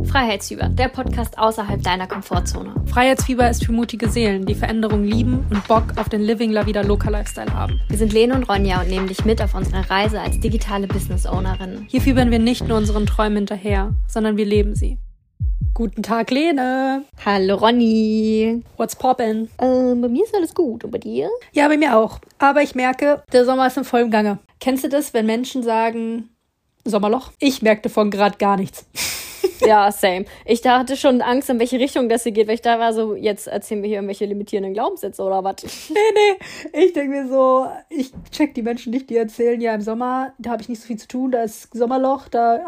Freiheitsfieber, der Podcast außerhalb deiner Komfortzone. Freiheitsfieber ist für mutige Seelen, die Veränderung lieben und Bock auf den Living La Vida Loca Lifestyle haben. Wir sind Lene und Ronja und nehmen dich mit auf unsere Reise als digitale Business-Ownerin. Hier fiebern wir nicht nur unseren Träumen hinterher, sondern wir leben sie. Guten Tag, Lene. Hallo, Ronny. What's poppin'? Bei mir ist alles gut. Und bei dir? Ja, bei mir auch. Aber ich merke, der Sommer ist in vollem Gange. Kennst du das, wenn Menschen sagen, Sommerloch? Ich merke davon gerade gar nichts. Ja, same. Ich hatte schon Angst, in welche Richtung das hier geht, weil ich da war so, jetzt erzählen wir hier irgendwelche limitierenden Glaubenssätze oder was? Nee. Ich denke mir so, ich check die Menschen nicht, die erzählen, ja, im Sommer, da habe ich nicht so viel zu tun, da ist Sommerloch, da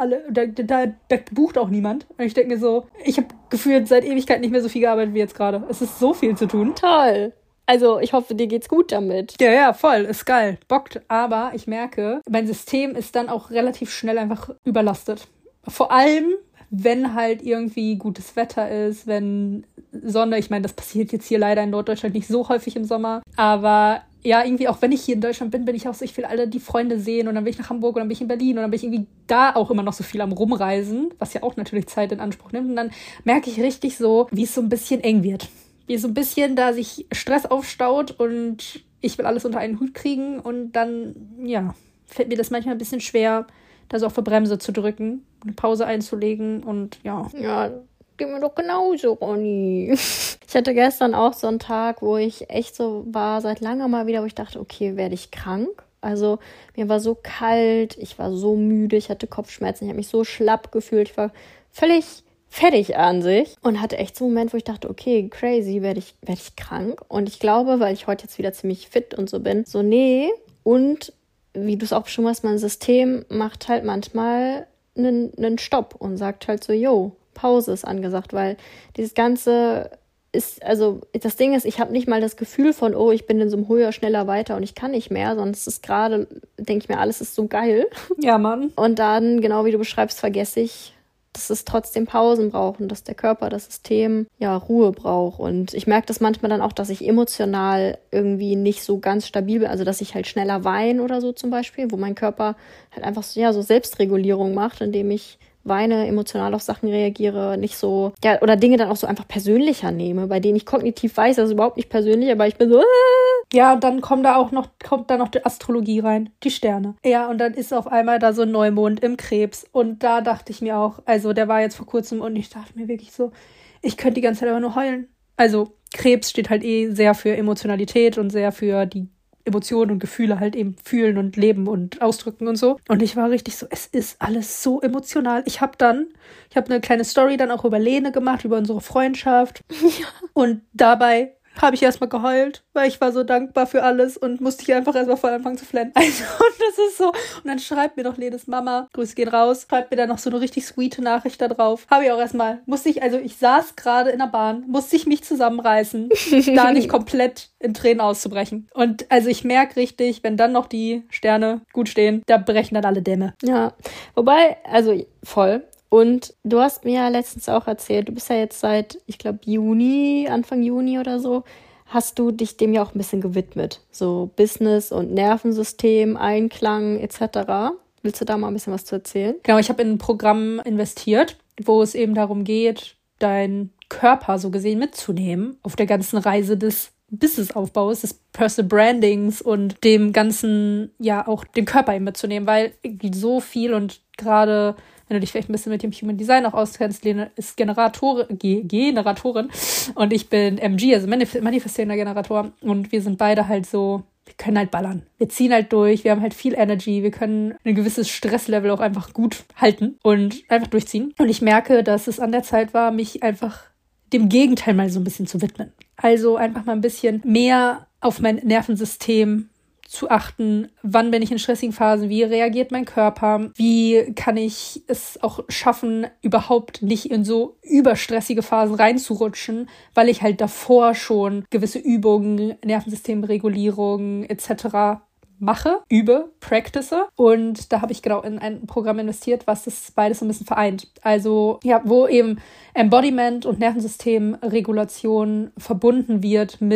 bucht auch niemand. Und ich denke mir so, ich habe gefühlt seit Ewigkeit nicht mehr so viel gearbeitet wie jetzt gerade. Es ist so viel zu tun. Toll. Also, ich hoffe, dir geht's gut damit. Ja, voll, ist geil, bockt. Aber ich merke, mein System ist dann auch relativ schnell einfach überlastet. Vor allem, wenn halt irgendwie gutes Wetter ist, wenn Sonne, ich meine, das passiert jetzt hier leider in Norddeutschland nicht so häufig im Sommer, aber ja, irgendwie auch wenn ich hier in Deutschland bin ich auch so, ich will alle die Freunde sehen und dann bin ich nach Hamburg und dann bin ich in Berlin und dann bin ich irgendwie da auch immer noch so viel am Rumreisen, was ja auch natürlich Zeit in Anspruch nimmt und dann merke ich richtig so, wie es so ein bisschen eng wird. Wie so ein bisschen da sich Stress aufstaut und ich will alles unter einen Hut kriegen und dann, ja, fällt mir das manchmal ein bisschen schwer, da so auf die Bremse zu drücken, eine Pause einzulegen und ja. Ja, geht mir doch genauso, Ronny. Ich hatte gestern auch so einen Tag, wo ich echt so war, seit langem mal wieder, wo ich dachte, okay, werde ich krank? Also mir war so kalt, ich war so müde, ich hatte Kopfschmerzen, ich habe mich so schlapp gefühlt, ich war völlig fertig an sich und hatte echt so einen Moment, wo ich dachte, okay, crazy, werde ich krank? Und ich glaube, weil ich heute jetzt wieder ziemlich fit und so bin, so nee, und wie du es auch schon hast, mein System macht halt manchmal einen Stopp und sagt halt so, yo, Pause ist angesagt, weil dieses Ganze ist, also das Ding ist, ich habe nicht mal das Gefühl von, oh, ich bin in so einem höher, schneller, weiter und ich kann nicht mehr, sonst ist gerade, denke ich mir, alles ist so geil. Ja, Mann. Und dann, genau wie du beschreibst, vergesse ich, dass es trotzdem Pausen braucht und dass der Körper, das System, ja, Ruhe braucht. Und ich merke das manchmal dann auch, dass ich emotional irgendwie nicht so ganz stabil bin. Also, dass ich halt schneller weine oder so zum Beispiel, wo mein Körper halt einfach so, ja, so Selbstregulierung macht, indem ich weine, emotional auf Sachen reagiere, nicht so, ja, oder Dinge dann auch so einfach persönlicher nehme, bei denen ich kognitiv weiß, das ist überhaupt nicht persönlich, aber ich bin so, Ja, und dann kommt da noch die Astrologie rein, die Sterne. Ja, und dann ist auf einmal da so ein Neumond im Krebs. Und da dachte ich mir auch, also der war jetzt vor kurzem und ich dachte mir wirklich so, ich könnte die ganze Zeit aber nur heulen. Also Krebs steht halt sehr für Emotionalität und sehr für die Emotionen und Gefühle halt eben fühlen und leben und ausdrücken und so. Und ich war richtig so, es ist alles so emotional. Ich habe eine kleine Story dann auch über Lene gemacht, über unsere Freundschaft. Ja. Und dabei habe ich erstmal geheult, weil ich war so dankbar für alles und musste ich einfach erstmal voll anfangen zu flennen. Also, und das ist so. Und dann schreibt mir doch Lenes Mama, Grüße gehen raus, schreibt mir dann noch so eine richtig sweete Nachricht da drauf. Habe ich auch erstmal, ich saß gerade in der Bahn, musste ich mich zusammenreißen, da nicht komplett in Tränen auszubrechen. Und also ich merke richtig, wenn dann noch die Sterne gut stehen, da brechen dann alle Dämme. Ja, wobei, also voll. Und du hast mir ja letztens auch erzählt, du bist ja jetzt seit, ich glaube, Anfang Juni oder so, hast du dich dem ja auch ein bisschen gewidmet. So Business und Nervensystem, Einklang etc. Willst du da mal ein bisschen was zu erzählen? Genau, ich habe in ein Programm investiert, wo es eben darum geht, deinen Körper so gesehen mitzunehmen auf der ganzen Reise des Businessaufbaus, des Personal Brandings und dem ganzen, ja, auch dem Körper eben mitzunehmen, weil so viel und gerade wenn du dich vielleicht ein bisschen mit dem Human Design auch auskennst, Lene ist Generatorin und ich bin MG, also manifestierender Generator und wir sind beide halt so, wir können halt ballern. Wir ziehen halt durch, wir haben halt viel Energy, wir können ein gewisses Stresslevel auch einfach gut halten und einfach durchziehen. Und ich merke, dass es an der Zeit war, mich einfach dem Gegenteil mal so ein bisschen zu widmen. Also einfach mal ein bisschen mehr auf mein Nervensystem zu achten, wann bin ich in stressigen Phasen, wie reagiert mein Körper, wie kann ich es auch schaffen, überhaupt nicht in so überstressige Phasen reinzurutschen, weil ich halt davor schon gewisse Übungen, Nervensystemregulierung etc. practice. Und da habe ich genau in ein Programm investiert, was das beides so ein bisschen vereint. Also ja, wo eben Embodiment und Nervensystemregulation verbunden wird mit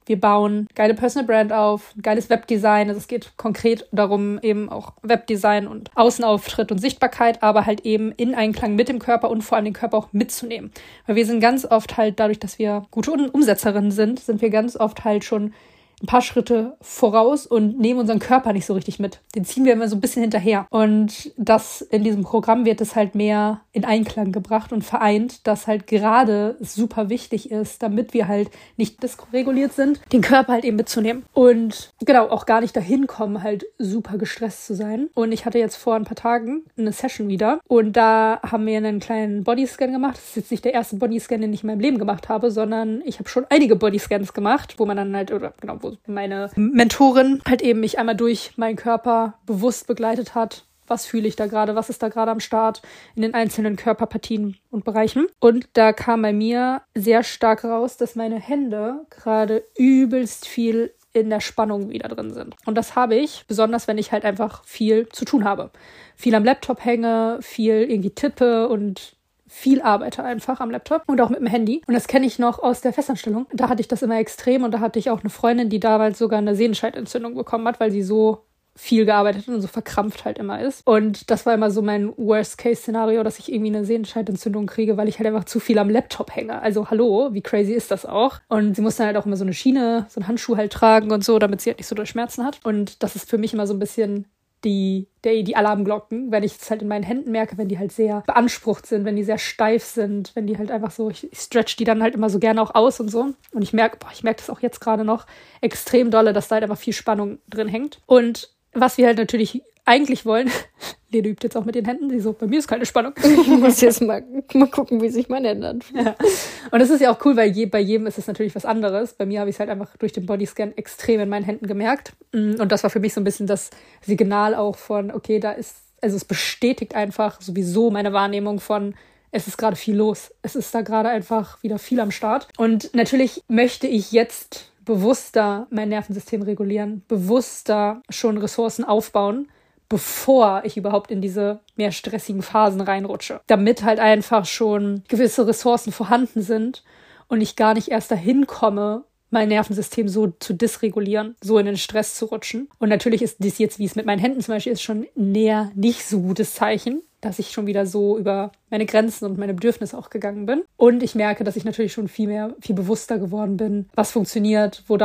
Wir bauen geile Personal Brand auf, geiles Webdesign. Also es geht konkret darum, eben auch Webdesign und Außenauftritt und Sichtbarkeit, aber halt eben in Einklang mit dem Körper und vor allem den Körper auch mitzunehmen. Weil wir sind ganz oft halt, dadurch, dass wir gute Umsetzerinnen sind wir ganz oft halt schon ein paar Schritte voraus und nehmen unseren Körper nicht so richtig mit. Den ziehen wir immer so ein bisschen hinterher. Und das in diesem Programm wird es halt mehr in Einklang gebracht und vereint, dass halt gerade super wichtig ist, damit wir halt nicht dysreguliert sind, den Körper halt eben mitzunehmen. Und genau, auch gar nicht dahin kommen, halt super gestresst zu sein. Und ich hatte jetzt vor ein paar Tagen eine Session wieder und da haben wir einen kleinen Bodyscan gemacht. Das ist jetzt nicht der erste Bodyscan, den ich in meinem Leben gemacht habe, sondern ich habe schon einige Bodyscans gemacht, wo man dann halt, oder genau, wo meine Mentorin halt eben mich einmal durch meinen Körper bewusst begleitet hat. Was fühle ich da gerade? Was ist da gerade am Start in den einzelnen Körperpartien und Bereichen? Und da kam bei mir sehr stark raus, dass meine Hände gerade übelst viel in der Spannung wieder drin sind. Und das habe ich, besonders wenn ich halt einfach viel zu tun habe. Viel am Laptop hänge, viel irgendwie tippe und viel arbeite einfach am Laptop und auch mit dem Handy. Und das kenne ich noch aus der Festanstellung. Da hatte ich das immer extrem und da hatte ich auch eine Freundin, die damals sogar eine Sehenscheidentzündung bekommen hat, weil sie so viel gearbeitet und so verkrampft halt immer ist. Und das war immer so mein Worst-Case-Szenario, dass ich irgendwie eine Sehenscheidentzündung kriege, weil ich halt einfach zu viel am Laptop hänge. Also hallo, wie crazy ist das auch? Und sie musste dann halt auch immer so eine Schiene, so einen Handschuh halt tragen und so, damit sie halt nicht so doll Schmerzen hat. Und das ist für mich immer so ein bisschen die Alarmglocken, wenn ich es halt in meinen Händen merke, wenn die halt sehr beansprucht sind, wenn die sehr steif sind, wenn die halt einfach so, ich stretch die dann halt immer so gerne auch aus und so. Und ich merke das auch jetzt gerade noch extrem dolle, dass da halt einfach viel Spannung drin hängt. Und was wir halt natürlich eigentlich wollen, Lede übt jetzt auch mit den Händen, sie so, bei mir ist keine Spannung. Ich muss jetzt mal gucken, wie sich mein Händen anfühlen. Ja. Und das ist ja auch cool, weil bei jedem ist es natürlich was anderes. Bei mir habe ich es halt einfach durch den Bodyscan extrem in meinen Händen gemerkt. Und das war für mich so ein bisschen das Signal auch von, okay, also es bestätigt einfach sowieso meine Wahrnehmung von, es ist gerade viel los. Es ist da gerade einfach wieder viel am Start. Und natürlich möchte ich jetzt bewusster mein Nervensystem regulieren, bewusster schon Ressourcen aufbauen, bevor ich überhaupt in diese mehr stressigen Phasen reinrutsche. Damit halt einfach schon gewisse Ressourcen vorhanden sind und ich gar nicht erst dahin komme, mein Nervensystem so zu dysregulieren, so in den Stress zu rutschen. Und natürlich ist dies jetzt, wie es mit meinen Händen zum Beispiel ist, schon näher nicht so gutes Zeichen, dass ich schon wieder so über meine Grenzen und meine Bedürfnisse auch gegangen bin. Und ich merke, dass ich natürlich schon viel bewusster geworden bin, was funktioniert, wo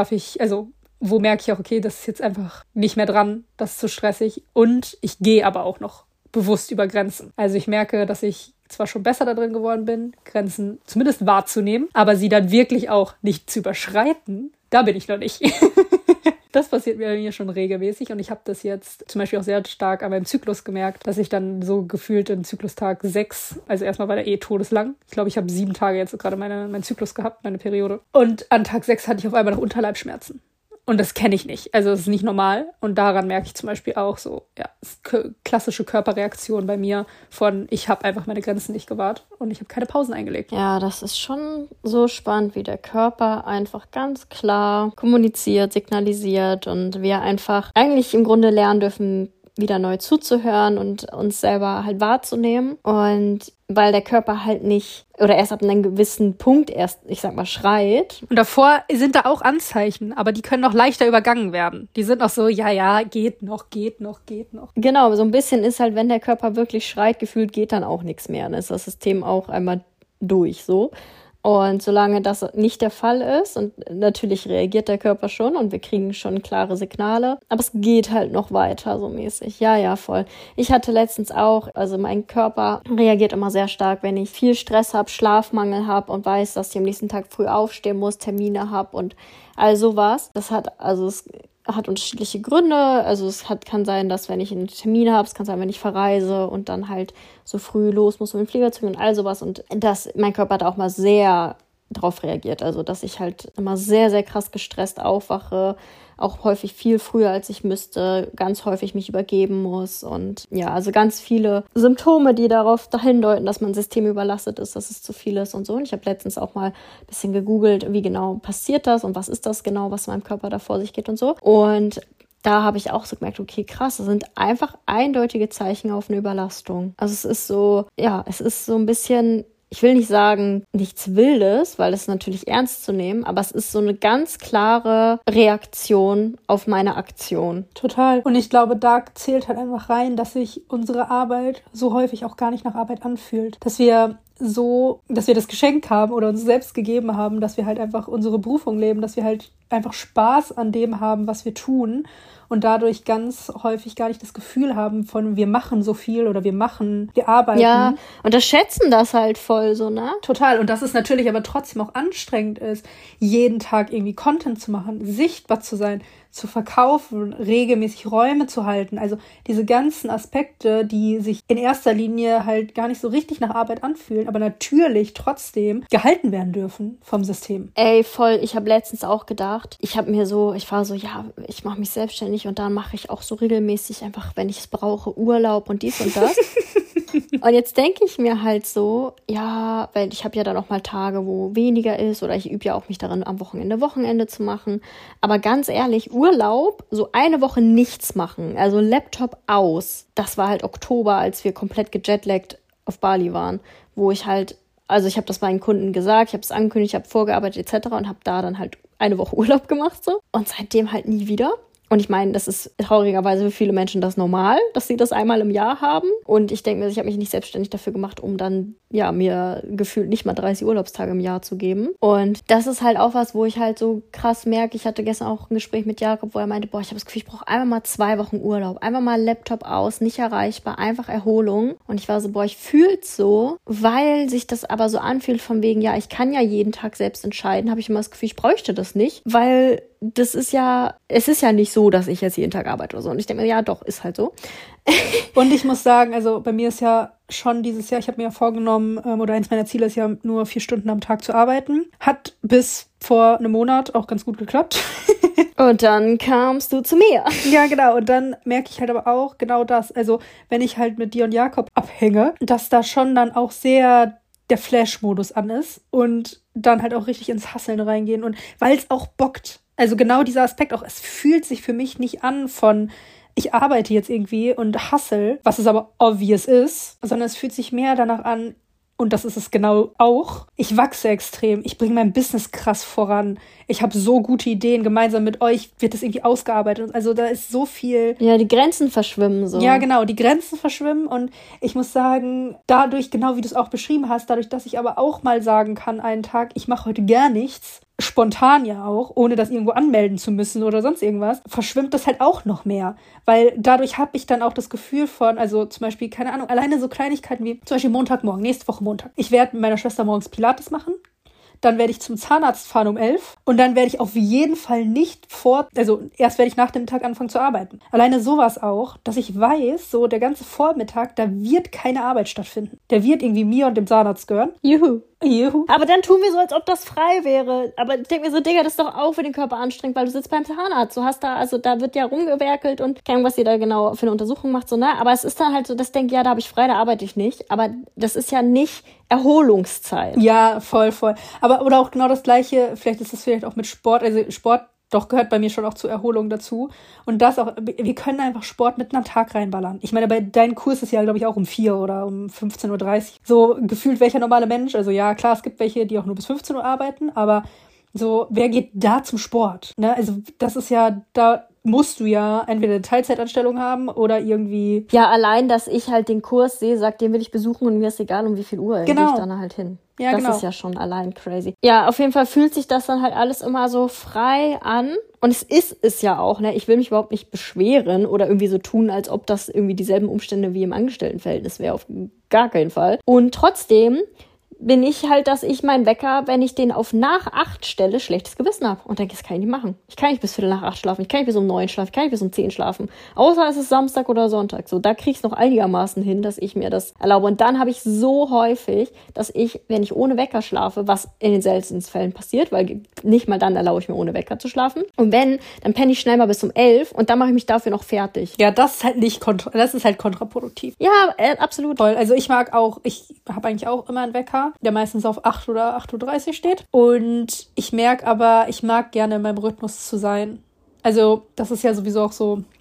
merke ich auch, okay, das ist jetzt einfach nicht mehr dran, das ist zu stressig. Und ich gehe aber auch noch bewusst über Grenzen. Also ich merke, dass ich zwar schon besser da drin geworden bin, Grenzen zumindest wahrzunehmen, aber sie dann wirklich auch nicht zu überschreiten, da bin ich noch nicht. Das passiert mir schon regelmäßig und ich habe das jetzt zum Beispiel auch sehr stark an meinem Zyklus gemerkt, dass ich dann so gefühlt in Zyklustag 6, also erstmal war der todeslang. Ich glaube, ich habe 7 Tage jetzt gerade meinen Zyklus gehabt, meine Periode. Und an Tag 6 hatte ich auf einmal noch Unterleibsschmerzen. Und das kenne ich nicht. Also es ist nicht normal. Und daran merke ich zum Beispiel auch so, ja, klassische Körperreaktion bei mir von, ich habe einfach meine Grenzen nicht gewahrt und ich habe keine Pausen eingelegt. Ja, das ist schon so spannend, wie der Körper einfach ganz klar kommuniziert, signalisiert und wir einfach eigentlich im Grunde lernen dürfen, wieder neu zuzuhören und uns selber halt wahrzunehmen. Und weil der Körper halt nicht, oder erst ab einem gewissen Punkt erst, ich sag mal, schreit. Und davor sind da auch Anzeichen, aber die können noch leichter übergangen werden. Die sind noch so, ja, geht noch. Genau, so ein bisschen ist halt, wenn der Körper wirklich schreit, gefühlt geht dann auch nichts mehr. Dann ist das System auch einmal durch, so. Und solange das nicht der Fall ist, und natürlich reagiert der Körper schon und wir kriegen schon klare Signale, aber es geht halt noch weiter so mäßig. Ja, voll. Ich hatte letztens auch, also mein Körper reagiert immer sehr stark, wenn ich viel Stress habe, Schlafmangel habe und weiß, dass ich am nächsten Tag früh aufstehen muss, Termine habe und all sowas. Es hat unterschiedliche Gründe. Also kann sein, dass wenn ich einen Termin habe, es kann sein, wenn ich verreise und dann halt so früh los muss, um in den Flieger zu gehen und all sowas. Und mein Körper hat auch mal sehr drauf reagiert. Also dass ich halt immer sehr, sehr krass gestresst aufwache, auch häufig viel früher, als ich müsste, ganz häufig mich übergeben muss und ja, also ganz viele Symptome, die darauf dahin deuten, dass mein System überlastet ist, dass es zu viel ist und so. Und ich habe letztens auch mal ein bisschen gegoogelt, wie genau passiert das und was ist das genau, was in meinem Körper da vor sich geht und so. Und da habe ich auch so gemerkt, okay, krass, das sind einfach eindeutige Zeichen auf eine Überlastung. Also es ist so ein bisschen ich will nicht sagen, nichts Wildes, weil das ist natürlich ernst zu nehmen, aber es ist so eine ganz klare Reaktion auf meine Aktion. Total. Und ich glaube, da zählt halt einfach rein, dass sich unsere Arbeit so häufig auch gar nicht nach Arbeit anfühlt. Dass wir das Geschenk haben oder uns selbst gegeben haben, dass wir halt einfach unsere Berufung leben, dass wir halt einfach Spaß an dem haben, was wir tun und dadurch ganz häufig gar nicht das Gefühl haben von, wir machen so viel oder wir arbeiten. Ja, unterschätzen das halt voll so, ne? Total. Und dass es natürlich aber trotzdem auch anstrengend ist, jeden Tag irgendwie Content zu machen, sichtbar zu sein, zu verkaufen, regelmäßig Räume zu halten. Also diese ganzen Aspekte, die sich in erster Linie halt gar nicht so richtig nach Arbeit anfühlen, aber natürlich trotzdem gehalten werden dürfen vom System. Ey, voll. Ich habe letztens auch gedacht, ich war so, ja, ich mache mich selbstständig und dann mache ich auch so regelmäßig einfach, wenn ich es brauche, Urlaub und dies und das. Und jetzt denke ich mir halt so, ja, weil ich habe ja dann auch mal Tage, wo weniger ist oder ich übe ja auch mich darin, am Wochenende zu machen. Aber ganz ehrlich, Urlaub, so eine Woche nichts machen, also Laptop aus. Das war halt Oktober, als wir komplett gejetlaggt auf Bali waren, wo ich halt, also ich habe das meinen Kunden gesagt, ich habe es angekündigt, ich habe vorgearbeitet etc. und habe da dann halt eine Woche Urlaub gemacht so und seitdem halt nie wieder. Und ich meine, das ist traurigerweise für viele Menschen das normal, dass sie das einmal im Jahr haben. Und ich denke mir, ich habe mich nicht selbstständig dafür gemacht, um dann, ja, mir gefühlt nicht mal 30 Urlaubstage im Jahr zu geben. Und das ist halt auch was, wo ich halt so krass merke. Ich hatte gestern auch ein Gespräch mit Jakob, wo er meinte, boah, ich habe das Gefühl, ich brauche einfach mal 2 Wochen Urlaub. Einfach mal Laptop aus, nicht erreichbar, einfach Erholung. Und ich war so, boah, ich fühl's so, weil sich das aber so anfühlt von wegen, ja, ich kann ja jeden Tag selbst entscheiden, habe ich immer das Gefühl, ich bräuchte das nicht, weil es ist ja nicht so, dass ich jetzt jeden Tag arbeite oder so. Und ich denke mir, ja doch, ist halt so. Und ich muss sagen, also bei mir ist ja schon dieses Jahr, ich habe mir ja vorgenommen, oder eins meiner Ziele ist ja, nur 4 Stunden am Tag zu arbeiten. Hat bis vor einem Monat auch ganz gut geklappt. Und dann kamst du zu mir. Ja, genau. Und dann merke ich halt aber auch genau das. Also wenn ich halt mit dir und Jakob abhänge, dass da schon dann auch sehr der Flash-Modus an ist und dann halt auch richtig ins Hasseln reingehen. Und weil es auch bockt. Also genau dieser Aspekt auch, es fühlt sich für mich nicht an von, ich arbeite jetzt irgendwie und hustle, was es aber obvious ist, sondern es fühlt sich mehr danach an, und das ist es genau auch, ich wachse extrem, ich bringe mein Business krass voran, ich habe so gute Ideen, gemeinsam mit euch wird das irgendwie ausgearbeitet. Also da ist so viel... Ja, die Grenzen verschwimmen so. Ja, genau, die Grenzen verschwimmen und ich muss sagen, dadurch, genau wie du es auch beschrieben hast, dadurch, dass ich aber auch mal sagen kann, einen Tag, ich mache heute gar nichts, spontan ja auch, ohne das irgendwo anmelden zu müssen oder sonst irgendwas, verschwimmt das halt auch noch mehr. Weil dadurch habe ich dann auch das Gefühl von, also zum Beispiel, keine Ahnung, alleine so Kleinigkeiten wie zum Beispiel Montagmorgen, nächste Woche Montag. Ich werde mit meiner Schwester morgens Pilates machen. Dann werde ich zum Zahnarzt fahren um 11 und dann werde ich auf jeden Fall nicht erst werde ich nach dem Tag anfangen zu arbeiten. Alleine sowas auch, dass ich weiß, so der ganze Vormittag, da wird keine Arbeit stattfinden. Der wird irgendwie mir und dem Zahnarzt gehören. Juhu. Juhu. Aber dann tun wir so, als ob das frei wäre. Aber ich denke mir so, Digga, das ist doch auch für den Körper anstrengend, weil du sitzt beim Zahnarzt. Du hast da, also da wird ja rumgewerkelt und keine Ahnung, was ihr da genau für eine Untersuchung macht, so, ne? Aber es ist dann halt so, dass ich denke, ja, da habe ich frei, da arbeite ich nicht. Aber das ist ja nicht Erholungszeit. Ja, voll. Aber, oder auch genau das Gleiche, vielleicht ist das vielleicht auch mit Sport, also Sport doch gehört bei mir schon auch zur Erholung dazu. Und das auch, wir können einfach Sport mitten am Tag reinballern. Ich meine, bei deinem Kurs ist ja, glaube ich, auch um 4 oder um 15:30 Uhr. So gefühlt welcher normale Mensch. Also ja, klar, es gibt welche, die auch nur bis 15 Uhr arbeiten, aber so, wer geht da zum Sport? Ne? Also das ist ja, da musst du ja entweder eine Teilzeitanstellung haben oder irgendwie... Ja, allein, dass ich halt den Kurs sehe, sagt, den will ich besuchen und mir ist egal, um wie viel Uhr gehe ich dann halt hin. Ja, das ist ja schon allein crazy. Ja, auf jeden Fall fühlt sich das dann halt alles immer so frei an. Und es ist es ja auch, ne? Ich will mich überhaupt nicht beschweren oder irgendwie so tun, als ob das irgendwie dieselben Umstände wie im Angestelltenverhältnis wäre. Auf gar keinen Fall. Und trotzdem bin ich halt, dass ich meinen Wecker, wenn ich den auf nach 8 stelle, schlechtes Gewissen habe. Und denke, das kann ich nicht machen. Ich kann nicht bis 7:45 schlafen. Ich kann nicht bis um 9 schlafen. Ich kann nicht bis um 10 schlafen. Außer es ist Samstag oder Sonntag. So, da kriege ich es noch einigermaßen hin, dass ich mir das erlaube. Und dann habe ich so häufig, dass ich, wenn ich ohne Wecker schlafe, was in den seltensten Fällen passiert, weil nicht mal dann erlaube ich mir ohne Wecker zu schlafen. Und wenn, dann penne ich schnell mal bis um 11 und dann mache ich mich dafür noch fertig. Ja, das ist halt das ist halt kontraproduktiv. Ja, absolut. Voll. Also ich habe eigentlich auch immer einen Wecker, der meistens auf 8 oder 8:30 Uhr steht. Und ich merke aber, ich mag gerne in meinem Rhythmus zu sein. Also das ist ja sowieso auch so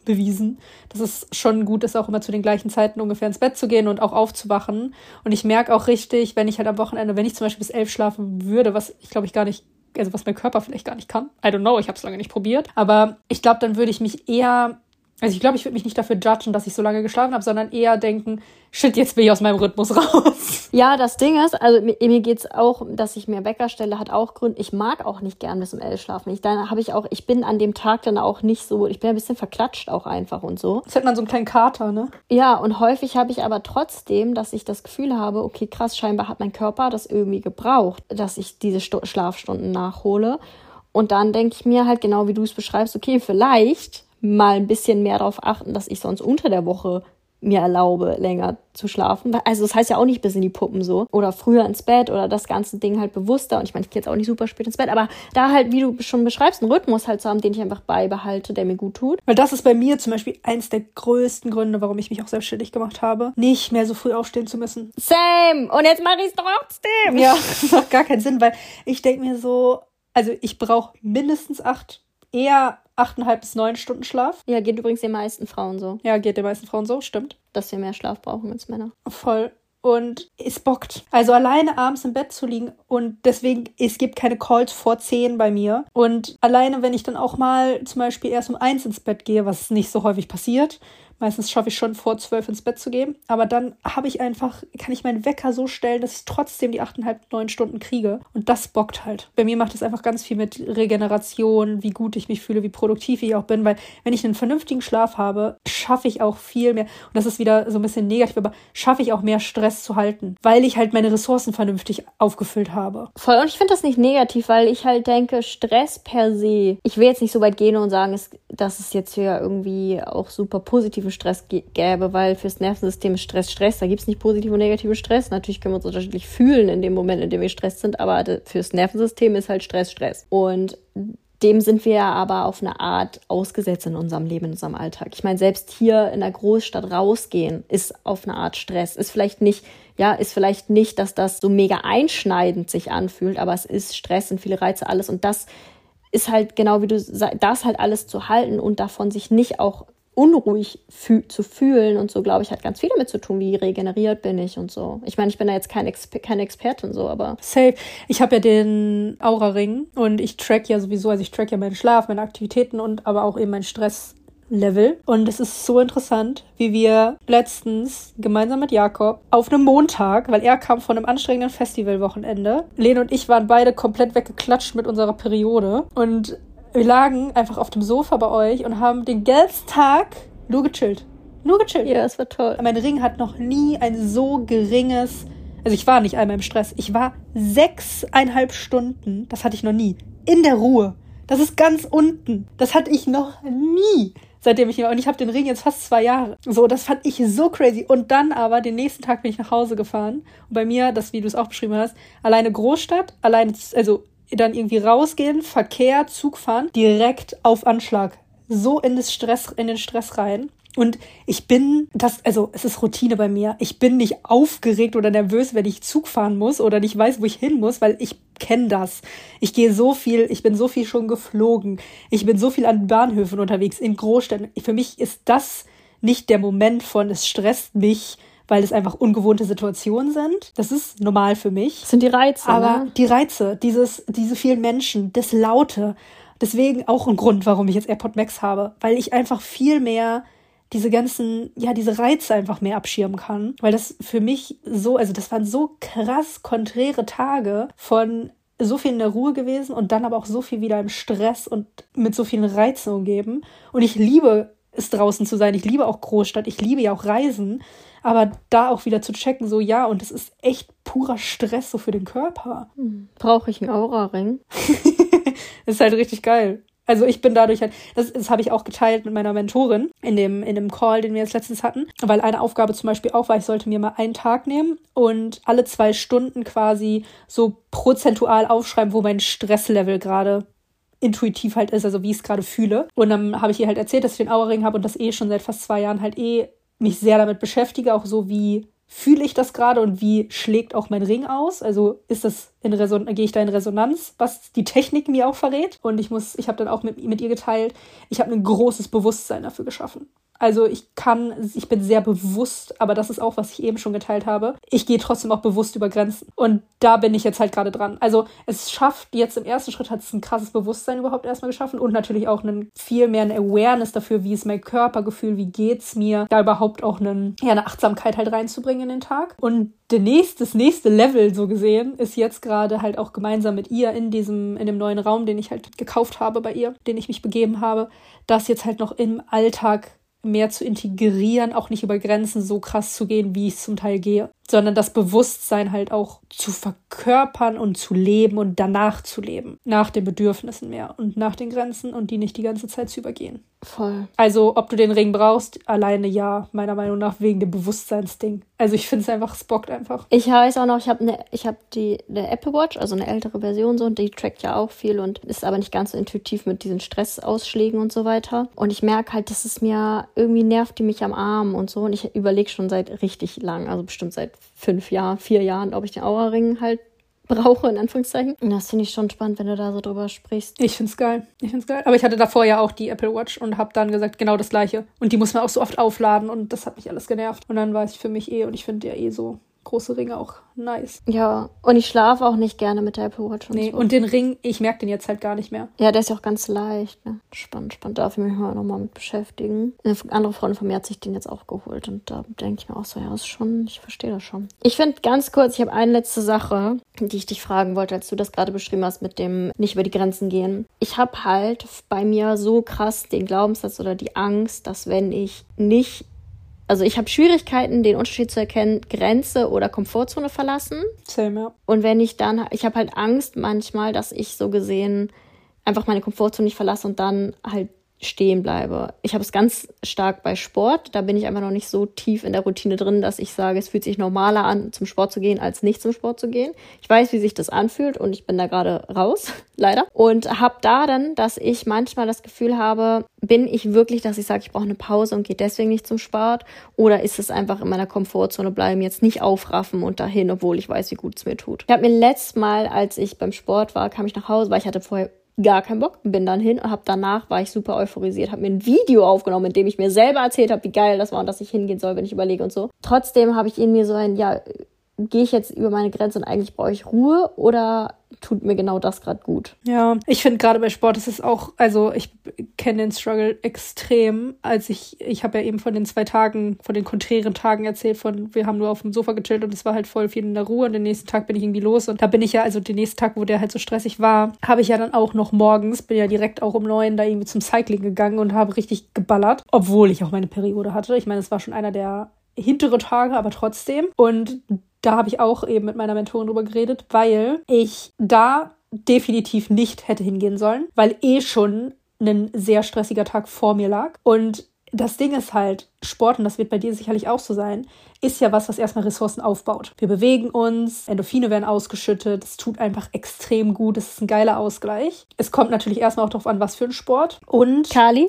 bewiesen, dass es schon gut ist, auch immer zu den gleichen Zeiten ungefähr ins Bett zu gehen und auch aufzuwachen. Und ich merke auch richtig, wenn ich halt am Wochenende, wenn ich zum Beispiel bis 11 schlafen würde, was ich glaube ich gar nicht, also was mein Körper vielleicht gar nicht kann. I don't know, ich habe es lange nicht probiert. Aber ich glaube, dann würde ich mich eher, also ich glaube, ich würde mich nicht dafür judgen, dass ich so lange geschlafen habe, sondern eher denken, shit, jetzt bin ich aus meinem Rhythmus raus. Ja, das Ding ist, also mir geht's auch, dass ich mir Wecker stelle, hat auch Gründe. Ich mag auch nicht gern bis um 11 schlafen. Ich bin an dem Tag dann auch nicht so, ich bin ein bisschen verklatscht auch einfach und so. Jetzt hat man so einen kleinen Kater, ne? Ja, und häufig habe ich aber trotzdem, dass ich das Gefühl habe, okay, krass, scheinbar hat mein Körper das irgendwie gebraucht, dass ich diese Schlafstunden nachhole. Und dann denke ich mir halt, genau wie du es beschreibst, okay, vielleicht mal ein bisschen mehr darauf achten, dass ich sonst unter der Woche mir erlaube, länger zu schlafen. Also das heißt ja auch nicht bis in die Puppen so. Oder früher ins Bett oder das ganze Ding halt bewusster. Und ich meine, ich gehe jetzt auch nicht super spät ins Bett, aber da halt, wie du schon beschreibst, einen Rhythmus halt zu haben, den ich einfach beibehalte, der mir gut tut. Weil das ist bei mir zum Beispiel eins der größten Gründe, warum ich mich auch selbstständig gemacht habe, nicht mehr so früh aufstehen zu müssen. Same! Und jetzt mache ich es trotzdem! Ja, das macht gar keinen Sinn, weil ich denke mir so, also ich brauche mindestens 8,5 bis 9 Stunden Schlaf. Ja, geht übrigens den meisten Frauen so. Ja, geht den meisten Frauen so, stimmt. Dass wir mehr Schlaf brauchen als Männer. Voll. Und es bockt. Also alleine abends im Bett zu liegen und deswegen, es gibt keine Calls vor 10 bei mir. Und alleine, wenn ich dann auch mal zum Beispiel erst um 1 ins Bett gehe, was nicht so häufig passiert, meistens schaffe ich schon vor 12 ins Bett zu gehen, aber dann kann ich meinen Wecker so stellen, dass ich trotzdem die 8,5, 9 Stunden kriege. Und das bockt halt. Bei mir macht es einfach ganz viel mit Regeneration, wie gut ich mich fühle, wie produktiv ich auch bin, weil wenn ich einen vernünftigen Schlaf habe, schaffe ich auch viel mehr, und das ist wieder so ein bisschen negativ, aber schaffe ich auch mehr Stress zu halten, weil ich halt meine Ressourcen vernünftig aufgefüllt habe. Voll, und ich finde das nicht negativ, weil ich halt denke, Stress per se, ich will jetzt nicht so weit gehen und sagen, dass es jetzt hier irgendwie auch super positiven Stress gäbe, weil fürs Nervensystem ist Stress. Da gibt es nicht positiven und negativen Stress. Natürlich können wir uns unterschiedlich fühlen in dem Moment, in dem wir gestresst sind, aber fürs Nervensystem ist halt Stress. Und dem sind wir ja aber auf eine Art ausgesetzt in unserem Leben, in unserem Alltag. Ich meine, selbst hier in der Großstadt rausgehen ist auf eine Art Stress. Ist vielleicht nicht, dass das so mega einschneidend sich anfühlt, aber es ist Stress und viele Reize, alles. Und das ist halt genau wie du sagst, das halt alles zu halten und davon sich nicht auch unruhig zu fühlen und so, glaube ich, hat ganz viel damit zu tun, wie regeneriert bin ich und so. Ich meine, ich bin da jetzt keine Expertin so, aber... Safe. Ich habe ja den Aura-Ring und ich track ja sowieso, also ich track ja meinen Schlaf, meine Aktivitäten und aber auch eben mein Stresslevel. Und es ist so interessant, wie wir letztens gemeinsam mit Jakob auf einem Montag, weil er kam von einem anstrengenden Festivalwochenende, Lene und ich waren beide komplett weggeklatscht mit unserer Periode und wir lagen einfach auf dem Sofa bei euch und haben den ganzen Tag nur gechillt. Ja, es war toll. Mein Ring hat noch nie ein so geringes... Also ich war nicht einmal im Stress. Ich war 6,5 Stunden, das hatte ich noch nie, in der Ruhe. Das ist ganz unten. Das hatte ich noch nie, seitdem ich hier... Und ich habe den Ring jetzt fast 2 Jahre. So, das fand ich so crazy. Und dann aber, den nächsten Tag bin ich nach Hause gefahren. Und bei mir, das, wie du es auch beschrieben hast, alleine Großstadt, dann irgendwie rausgehen, Verkehr, Zug fahren, direkt auf Anschlag. So in den Stress rein. Und es ist Routine bei mir. Ich bin nicht aufgeregt oder nervös, wenn ich Zug fahren muss oder nicht weiß, wo ich hin muss, weil ich kenne das. Ich bin so viel schon geflogen. Ich bin so viel an Bahnhöfen unterwegs, in Großstädten. Für mich ist das nicht der Moment von, es stresst mich, weil es einfach ungewohnte Situationen sind. Das ist normal für mich. Das sind die Reize, aber ne? Die Reize, diese vielen Menschen, das Laute. Deswegen auch ein Grund, warum ich jetzt AirPod Max habe. Weil ich einfach viel mehr diese Reize einfach mehr abschirmen kann. Weil das für mich das waren so krass konträre Tage von so viel in der Ruhe gewesen und dann aber auch so viel wieder im Stress und mit so vielen Reizen umgeben. Und ich liebe es, draußen zu sein. Ich liebe auch Großstadt. Ich liebe ja auch Reisen. Aber da auch wieder zu checken, so ja, und es ist echt purer Stress so für den Körper. Brauche ich einen Aura-Ring? Das ist halt richtig geil. Also ich bin dadurch halt, das habe ich auch geteilt mit meiner Mentorin in dem Call, den wir jetzt letztens hatten, weil eine Aufgabe zum Beispiel auch war, ich sollte mir mal einen Tag nehmen und alle 2 Stunden quasi so prozentual aufschreiben, wo mein Stresslevel gerade intuitiv halt ist, also wie ich es gerade fühle. Und dann habe ich ihr halt erzählt, dass ich den Aura-Ring habe und das schon seit fast 2 Jahren halt mich sehr damit beschäftige, auch so wie fühle ich das gerade und wie schlägt auch mein Ring aus? Also gehe ich da in Resonanz, was die Technik mir auch verrät? Und ich habe dann auch mit ihr geteilt, ich habe ein großes Bewusstsein dafür geschaffen. Also ich bin sehr bewusst, aber das ist auch, was ich eben schon geteilt habe. Ich gehe trotzdem auch bewusst über Grenzen. Und da bin ich jetzt halt gerade dran. Also es schafft jetzt im ersten Schritt, hat es ein krasses Bewusstsein überhaupt erstmal geschaffen und natürlich auch viel mehr eine Awareness dafür, wie ist mein Körpergefühl, wie geht's mir, da überhaupt auch eine Achtsamkeit halt reinzubringen in den Tag. Und das nächste Level, so gesehen, ist jetzt gerade halt auch gemeinsam mit ihr in dem neuen Raum, den ich halt gekauft habe bei ihr, den ich mich begeben habe, das jetzt halt noch im Alltag mehr zu integrieren, auch nicht über Grenzen so krass zu gehen, wie ich zum Teil gehe, sondern das Bewusstsein halt auch zu verkörpern und zu leben und danach zu leben. Nach den Bedürfnissen mehr und nach den Grenzen und die nicht die ganze Zeit zu übergehen. Voll. Also, ob du den Ring brauchst, alleine ja, meiner Meinung nach wegen dem Bewusstseinsding. Also, ich finde es einfach, es bockt einfach. Ich weiß auch noch, ich habe die Apple Watch, also eine ältere Version so, und die trackt ja auch viel und ist aber nicht ganz so intuitiv mit diesen Stressausschlägen und so weiter. Und ich merke halt, dass es mir irgendwie nervt, die mich am Arm und so. Und ich überlege schon seit richtig lang, also bestimmt seit 4 Jahren, ob ich den Aura-Ring halt brauche, in Anführungszeichen. Und das finde ich schon spannend, wenn du da so drüber sprichst. Ich finde es geil. Aber ich hatte davor ja auch die Apple Watch und habe dann gesagt, genau das Gleiche. Und die muss man auch so oft aufladen und das hat mich alles genervt. Und dann war es für mich und ich finde ja so große Ringe auch nice. Ja, und ich schlafe auch nicht gerne mit der Apple Watch. Und den Ring, ich merke den jetzt halt gar nicht mehr. Ja, der ist ja auch ganz leicht. Ne? Spannend. Darf ich mich mal nochmal mit beschäftigen. Eine andere Freundin von mir hat sich den jetzt auch geholt und da denke ich mir auch so, ja, ich verstehe das schon. Ich finde ganz kurz, ich habe eine letzte Sache, die ich dich fragen wollte, als du das gerade beschrieben hast mit dem nicht über die Grenzen gehen. Ich habe halt bei mir so krass den Glaubenssatz oder die Angst, dass wenn ich nicht ich habe Schwierigkeiten, den Unterschied zu erkennen, Grenze oder Komfortzone verlassen. Same, ja. Und ich habe halt Angst manchmal, dass ich so gesehen einfach meine Komfortzone nicht verlasse und dann halt stehen bleibe. Ich habe es ganz stark bei Sport. Da bin ich einfach noch nicht so tief in der Routine drin, dass ich sage, es fühlt sich normaler an, zum Sport zu gehen, als nicht zum Sport zu gehen. Ich weiß, wie sich das anfühlt und ich bin da gerade raus, leider. Und habe da dann, dass ich manchmal das Gefühl habe, bin ich wirklich, dass ich sage, ich brauche eine Pause und gehe deswegen nicht zum Sport? Oder ist es einfach in meiner Komfortzone bleiben, jetzt nicht aufraffen und dahin, obwohl ich weiß, wie gut es mir tut? Ich habe mir letztes Mal, als ich beim Sport war, kam ich nach Hause, weil ich hatte vorher gar keinen Bock, bin dann hin und war ich super euphorisiert, habe mir ein Video aufgenommen, in dem ich mir selber erzählt habe, wie geil das war und dass ich hingehen soll, wenn ich überlege und so. Trotzdem habe ich in mir so gehe ich jetzt über meine Grenze und eigentlich brauche ich Ruhe oder tut mir genau das gerade gut? Ja, ich finde gerade bei Sport, das ist auch, also ich kenne den Struggle extrem, ich habe ja eben von den 2 Tagen, von den konträren Tagen erzählt, wir haben nur auf dem Sofa gechillt und es war halt voll viel in der Ruhe und den nächsten Tag bin ich irgendwie los und da bin ich ja, also den nächsten Tag, wo der halt so stressig war, habe ich ja dann auch noch morgens, bin ja direkt auch um 9 da irgendwie zum Cycling gegangen und habe richtig geballert, obwohl ich auch meine Periode hatte. Ich meine, es war schon einer der hintere Tage, aber trotzdem. Und da habe ich auch eben mit meiner Mentorin drüber geredet, weil ich da definitiv nicht hätte hingehen sollen, weil schon ein sehr stressiger Tag vor mir lag. Und das Ding ist halt, Sport, und das wird bei dir sicherlich auch so sein, ist ja was erstmal Ressourcen aufbaut. Wir bewegen uns, Endorphine werden ausgeschüttet, es tut einfach extrem gut, es ist ein geiler Ausgleich. Es kommt natürlich erstmal auch darauf an, was für ein Sport. Und Kali,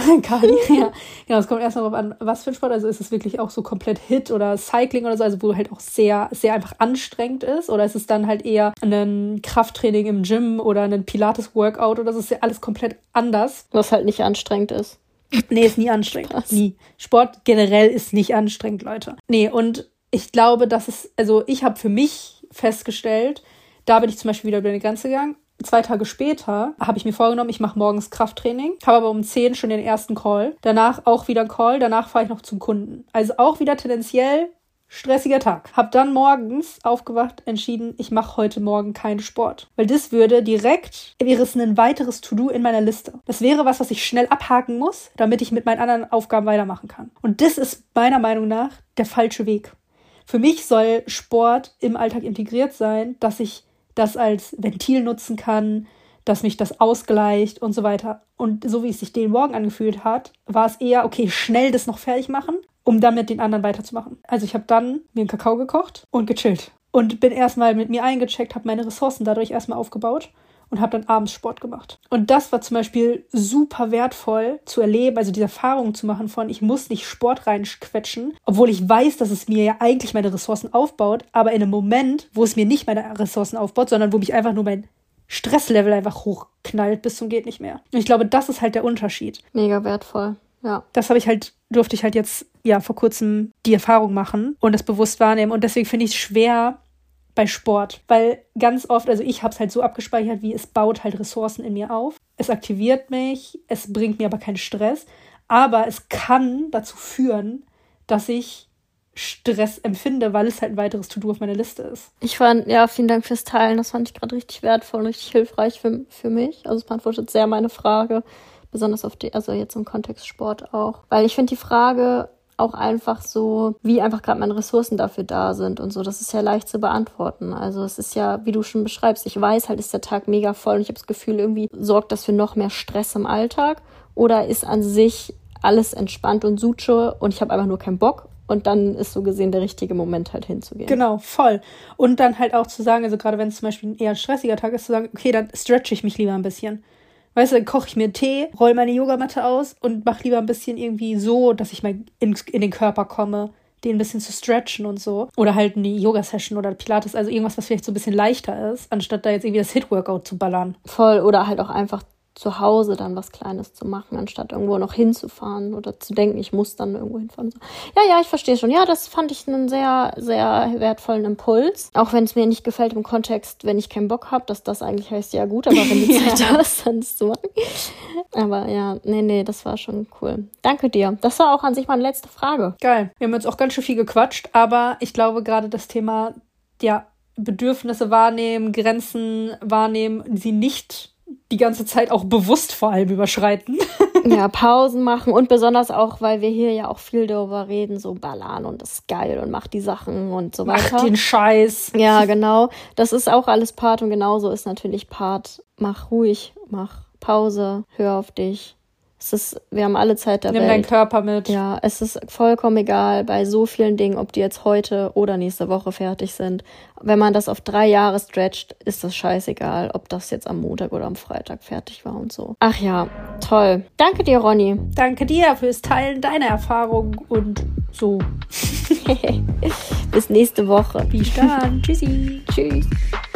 ja. Genau, es kommt erstmal darauf an, was für ein Sport. Also ist es wirklich auch so komplett HIIT oder Cycling oder so, also wo halt auch sehr, sehr einfach anstrengend ist. Oder ist es dann halt eher ein Krafttraining im Gym oder ein Pilates-Workout oder so, ist ja alles komplett anders. Was halt nicht anstrengend ist. Nee, ist nie anstrengend. Krass. Nie. Sport generell ist nicht anstrengend, Leute. Nee, und ich glaube, ich habe für mich festgestellt, da bin ich zum Beispiel wieder über eine Grenze gegangen. 2 Tage später habe ich mir vorgenommen, ich mache morgens Krafttraining, habe aber um 10 schon den ersten Call, danach auch wieder einen Call, danach fahre ich noch zum Kunden. Also auch wieder tendenziell stressiger Tag. Habe dann morgens aufgewacht, entschieden, ich mache heute Morgen keinen Sport. Weil das wäre es ein weiteres To-Do in meiner Liste. Das wäre was ich schnell abhaken muss, damit ich mit meinen anderen Aufgaben weitermachen kann. Und das ist meiner Meinung nach der falsche Weg. Für mich soll Sport im Alltag integriert sein, dass ich das als Ventil nutzen kann, dass mich das ausgleicht und so weiter. Und so wie es sich den Morgen angefühlt hat, war es eher, okay, schnell das noch fertig machen, um dann mit den anderen weiterzumachen. Also ich habe dann mir einen Kakao gekocht und gechillt. Und bin erstmal mit mir eingecheckt, habe meine Ressourcen dadurch erstmal aufgebaut und habe dann abends Sport gemacht. Und das war zum Beispiel super wertvoll zu erleben, also diese Erfahrung zu machen von, ich muss nicht Sport reinquetschen, obwohl ich weiß, dass es mir ja eigentlich meine Ressourcen aufbaut, aber in einem Moment, wo es mir nicht meine Ressourcen aufbaut, sondern wo mich einfach nur mein Stresslevel einfach hochknallt bis zum geht nicht mehr. Und ich glaube, das ist halt der Unterschied. Mega wertvoll, ja. Das durfte ich halt jetzt, ja, vor kurzem die Erfahrung machen und das bewusst wahrnehmen. Und deswegen finde ich es schwer bei Sport, weil ganz oft, also ich habe es halt so abgespeichert, wie es baut halt Ressourcen in mir auf. Es aktiviert mich, es bringt mir aber keinen Stress, aber es kann dazu führen, dass ich Stress empfinde, weil es halt ein weiteres To-Do auf meiner Liste ist. Vielen Dank fürs Teilen. Das fand ich gerade richtig wertvoll und richtig hilfreich für mich. Also es beantwortet sehr meine Frage, besonders also jetzt im Kontext Sport auch. Weil ich finde die Frage auch einfach so, wie einfach gerade meine Ressourcen dafür da sind und so. Das ist ja leicht zu beantworten. Also es ist ja, wie du schon beschreibst, ich weiß halt, ist der Tag mega voll und ich habe das Gefühl, irgendwie sorgt das für noch mehr Stress im Alltag oder ist an sich alles entspannt und Suche und ich habe einfach nur keinen Bock. Und dann ist so gesehen der richtige Moment halt hinzugehen. Genau, voll. Und dann halt auch zu sagen, also gerade wenn es zum Beispiel ein eher stressiger Tag ist, zu sagen, okay, dann stretche ich mich lieber ein bisschen. Weißt du, dann koche ich mir Tee, roll meine Yogamatte aus und mache lieber ein bisschen irgendwie so, dass ich mal in den Körper komme, den ein bisschen zu stretchen und so. Oder halt eine Yoga-Session oder Pilates, also irgendwas, was vielleicht so ein bisschen leichter ist, anstatt da jetzt irgendwie das Hit-Workout zu ballern. Voll, oder halt auch einfach zu Hause dann was Kleines zu machen, anstatt irgendwo noch hinzufahren oder zu denken, ich muss dann irgendwo hinfahren. Ja, ich verstehe schon. Ja, das fand ich einen sehr, sehr wertvollen Impuls. Auch wenn es mir nicht gefällt im Kontext, wenn ich keinen Bock habe, dass das eigentlich heißt, ja gut, aber wenn du Zeit hast, dann ist es so. Aber ja, nee, das war schon cool. Danke dir. Das war auch an sich meine letzte Frage. Geil. Wir haben jetzt auch ganz schön viel gequatscht, aber ich glaube gerade das Thema, ja, Bedürfnisse wahrnehmen, Grenzen wahrnehmen, sie nicht die ganze Zeit auch bewusst vor allem überschreiten. Ja, Pausen machen und besonders auch, weil wir hier ja auch viel darüber reden, so ballern und das ist geil und mach die Sachen und so weiter. Mach den Scheiß. Ja, genau. Das ist auch alles Part und genauso ist natürlich Part, mach ruhig, mach Pause, hör auf dich. Wir haben alle Zeit der Welt. Nimm deinen Körper mit. Ja, es ist vollkommen egal bei so vielen Dingen, ob die jetzt heute oder nächste Woche fertig sind. Wenn man das auf 3 Jahre stretcht, ist das scheißegal, ob das jetzt am Montag oder am Freitag fertig war und so. Ach ja, toll. Danke dir, Ronny. Danke dir fürs Teilen deiner Erfahrungen und so. Bis nächste Woche. Bis dann. Tschüssi. Tschüss.